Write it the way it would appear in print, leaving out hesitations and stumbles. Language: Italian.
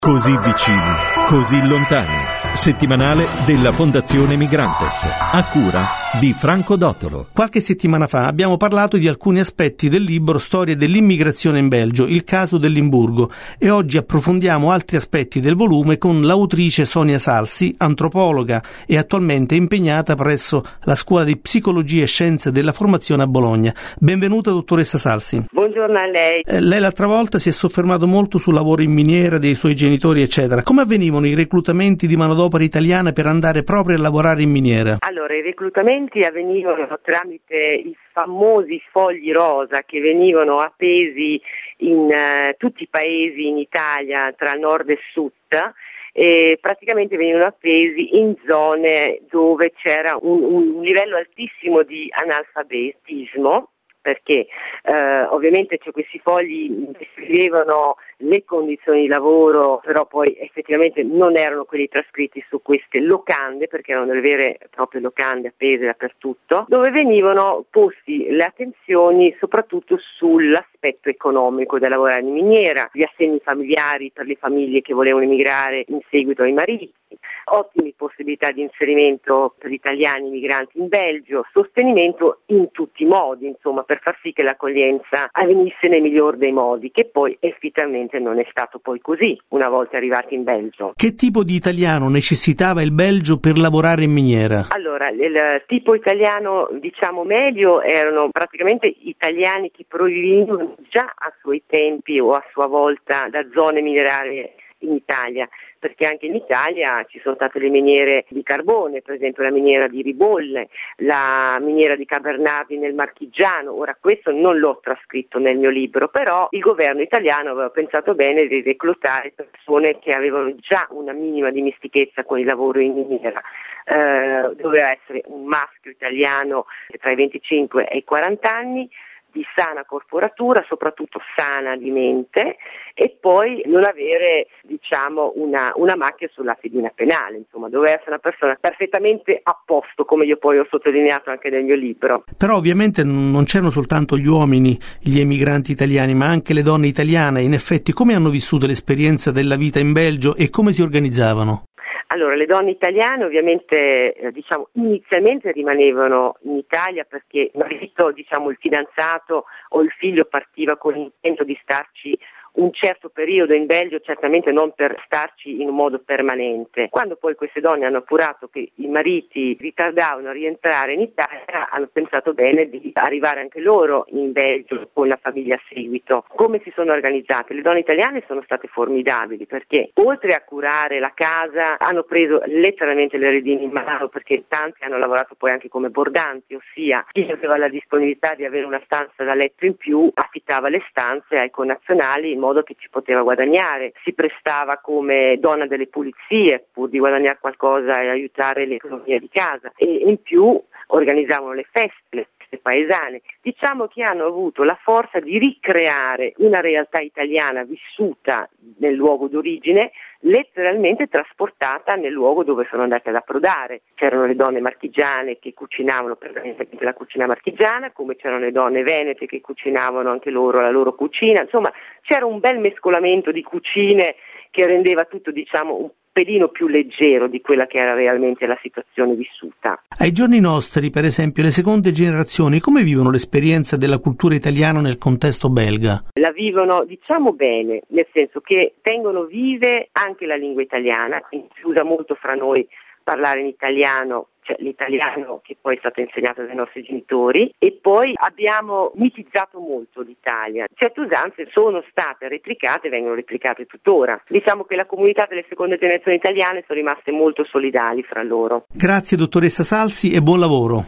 Così vicini, così lontani. Settimanale della Fondazione Migrantes, a cura di Franco Dottolo. Qualche settimana fa abbiamo parlato di alcuni aspetti del libro Storia dell'immigrazione in Belgio, il caso del Limburgo, e oggi approfondiamo altri aspetti del volume con l'autrice Sonia Salsi, antropologa e attualmente impegnata presso la Scuola di Psicologia e Scienze della Formazione a Bologna. Benvenuta, dottoressa Salsi. Buongiorno a lei. Lei l'altra volta si è soffermato molto sul lavoro in miniera dei suoi genitori, eccetera. Come avvenivano i reclutamenti di manodopera italiana per andare proprio a lavorare in miniera? Allora, i reclutamenti avvenivano tramite i famosi fogli rosa che venivano appesi in tutti i paesi in Italia tra nord e sud, e praticamente venivano appesi in zone dove c'era un livello altissimo di analfabetismo, perché ovviamente questi fogli descrivevano le condizioni di lavoro, però poi effettivamente non erano quelli trascritti su queste locande, perché erano delle vere e proprie locande appese dappertutto, dove venivano posti le attenzioni soprattutto sull'aspetto economico del lavorare in miniera, gli assegni familiari per le famiglie che volevano emigrare in seguito ai mariti, ottime possibilità di inserimento per italiani migranti in Belgio, sostenimento in tutti i modi, insomma, per far sì che l'accoglienza avvenisse nel miglior dei modi, che poi effettivamente non è stato poi così una volta arrivati in Belgio. Che tipo di italiano necessitava il Belgio per lavorare in miniera? Allora, il tipo italiano, diciamo medio, erano praticamente italiani che provenivano già a suoi tempi o a sua volta da zone minerarie in Italia, perché anche in Italia ci sono state le miniere di carbone, per esempio la miniera di Ribolle, la miniera di Cavernari nel Marchigiano. Ora, questo non l'ho trascritto nel mio libro, però il governo italiano aveva pensato bene di reclutare persone che avevano già una minima dimestichezza con il lavoro in miniera. Doveva essere un maschio italiano tra i 25 e i 40 anni, di sana corporatura, soprattutto sana di mente, e poi non avere, diciamo, una macchia sulla fedina penale, insomma, doveva essere una persona perfettamente a posto, come io poi ho sottolineato anche nel mio libro. Però ovviamente non c'erano soltanto gli uomini, gli emigranti italiani, ma anche le donne italiane. In effetti, come hanno vissuto l'esperienza della vita in Belgio e come si organizzavano? Allora, le donne italiane ovviamente inizialmente rimanevano in Italia perché il marito, il fidanzato o il figlio partiva con l'intento di starci un certo periodo in Belgio, certamente non per starci in un modo permanente. Quando poi queste donne hanno appurato che i mariti ritardavano a rientrare in Italia, hanno pensato bene di arrivare anche loro in Belgio con la famiglia a seguito. Come si sono organizzate? Le donne italiane sono state formidabili, perché oltre a curare la casa hanno preso letteralmente le redini in mano, perché tanti hanno lavorato poi anche come bordanti, ossia chi aveva la disponibilità di avere una stanza da letto in più affittava le stanze ai connazionali in modo che ci poteva guadagnare, si prestava come donna delle pulizie pur di guadagnare qualcosa e aiutare l'economia di casa, e in più organizzavano le feste paesane. Diciamo che hanno avuto la forza di ricreare una realtà italiana vissuta nel luogo d'origine, letteralmente trasportata nel luogo dove sono andate ad approdare. C'erano le donne marchigiane che cucinavano prevalentemente la cucina marchigiana, come c'erano le donne venete che cucinavano anche loro la loro cucina. Insomma, c'era un bel mescolamento di cucine che rendeva tutto, un pelino più leggero di quella che era realmente la situazione vissuta. Ai giorni nostri, per esempio, le seconde generazioni come vivono l'esperienza della cultura italiana nel contesto belga? La vivono, bene, nel senso che tengono vive anche la lingua italiana, si usa molto fra noi parlare in italiano, cioè l'italiano che poi è stato insegnato dai nostri genitori, e poi abbiamo mitizzato molto l'Italia. Certe usanze sono state replicate e vengono replicate tuttora. Diciamo che la comunità delle seconde generazioni italiane sono rimaste molto solidali fra loro. Grazie dottoressa Salsi e buon lavoro.